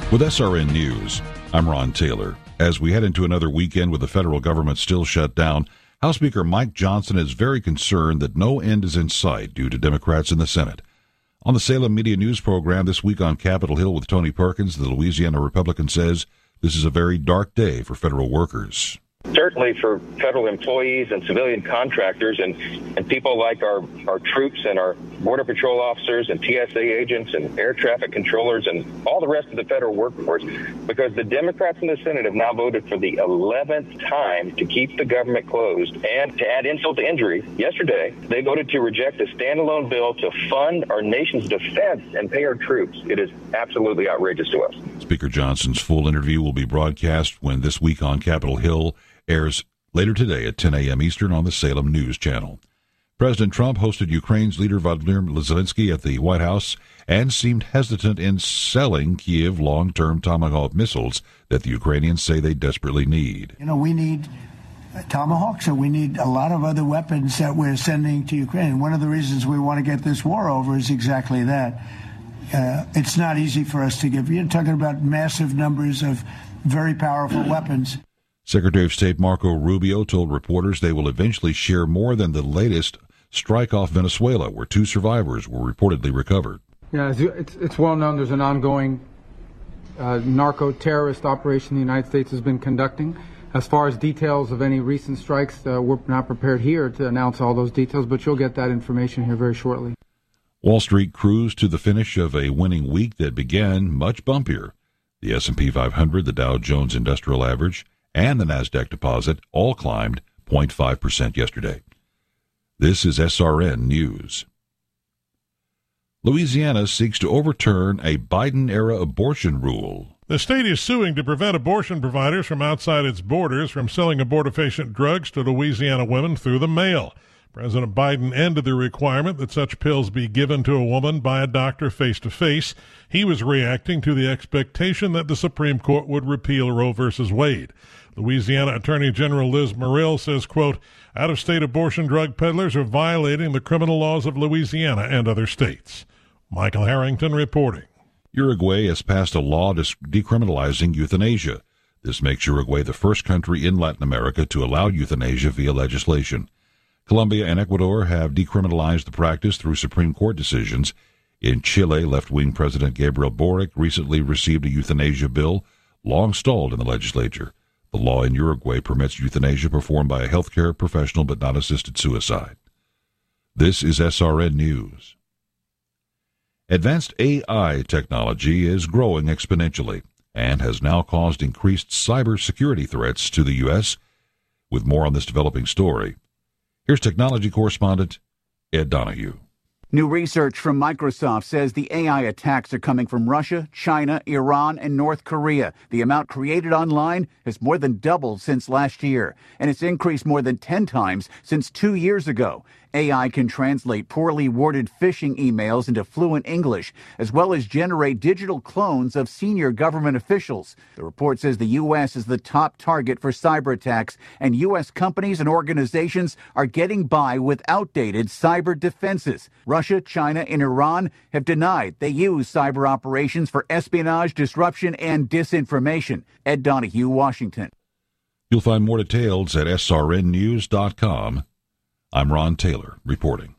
With SRN News, I'm Ron Taylor. As we head into another weekend with the federal government still shut down, House Speaker Mike Johnson is very concerned that no end is in sight due to Democrats in the Senate. On the Salem Media News program this week on Capitol Hill with Tony Perkins, the Louisiana Republican says this is a very dark day for federal workers. Certainly for federal employees and civilian contractors and people like our troops and our Border Patrol officers and TSA agents and air traffic controllers and all the rest of the federal workforce, because the Democrats in the Senate have now voted for the 11th time to keep the government closed. And to add insult to injury, yesterday they voted to reject a standalone bill to fund our nation's defense and pay our troops. It is absolutely outrageous to us. Speaker Johnson's full interview will be broadcast when This Week on Capitol Hill airs later today at 10 a.m. Eastern on the Salem News Channel. President Trump hosted Ukraine's leader Volodymyr Zelensky at the White House and seemed hesitant in selling Kiev long-term Tomahawk missiles that the Ukrainians say they desperately need. We need Tomahawks, and we need a lot of other weapons that we're sending to Ukraine. One of the reasons we want to get this war over is exactly that. It's not easy for us to give. You're talking about massive numbers of very powerful weapons. Secretary of State Marco Rubio told reporters they will eventually share more than the latest strike off Venezuela, where 2 survivors were reportedly recovered. Yeah, it's well known there's an ongoing narco-terrorist operation the United States has been conducting. As far as details of any recent strikes, we're not prepared here to announce all those details, but you'll get that information here very shortly. Wall Street cruised to the finish of a winning week that began much bumpier. The S&P 500, the Dow Jones Industrial Average, and the Nasdaq Composite all climbed 0.5% yesterday. This is SRN News. Louisiana seeks to overturn a Biden-era abortion rule. The state is suing to prevent abortion providers from outside its borders from selling abortifacient drugs to Louisiana women through the mail. President Biden ended the requirement that such pills be given to a woman by a doctor face-to-face. He was reacting to the expectation that the Supreme Court would repeal Roe v. Wade. Louisiana Attorney General Liz Muriel says, quote, out-of-state abortion drug peddlers are violating the criminal laws of Louisiana and other states. Michael Harrington reporting. Uruguay has passed a law decriminalizing euthanasia. This makes Uruguay the first country in Latin America to allow euthanasia via legislation. Colombia and Ecuador have decriminalized the practice through Supreme Court decisions. In Chile, left-wing President Gabriel Boric recently received a euthanasia bill, long stalled in the legislature. The law in Uruguay permits euthanasia performed by a healthcare professional but not assisted suicide. This is SRN News. Advanced AI technology is growing exponentially and has now caused increased cybersecurity threats to the U.S. With more on this developing story, here's technology correspondent Ed Donahue. New research from Microsoft says the AI attacks are coming from Russia, China, Iran, and North Korea. The amount created online has more than doubled since last year, and it's increased more than 10 times since 2 years ago. AI can translate poorly worded phishing emails into fluent English, as well as generate digital clones of senior government officials. The report says the U.S. is the top target for cyber attacks, and U.S. companies and organizations are getting by with outdated cyber defenses. Russia, China, and Iran have denied they use cyber operations for espionage, disruption, and disinformation. Ed Donahue, Washington. You'll find more details at srnnews.com. I'm Ron Taylor reporting.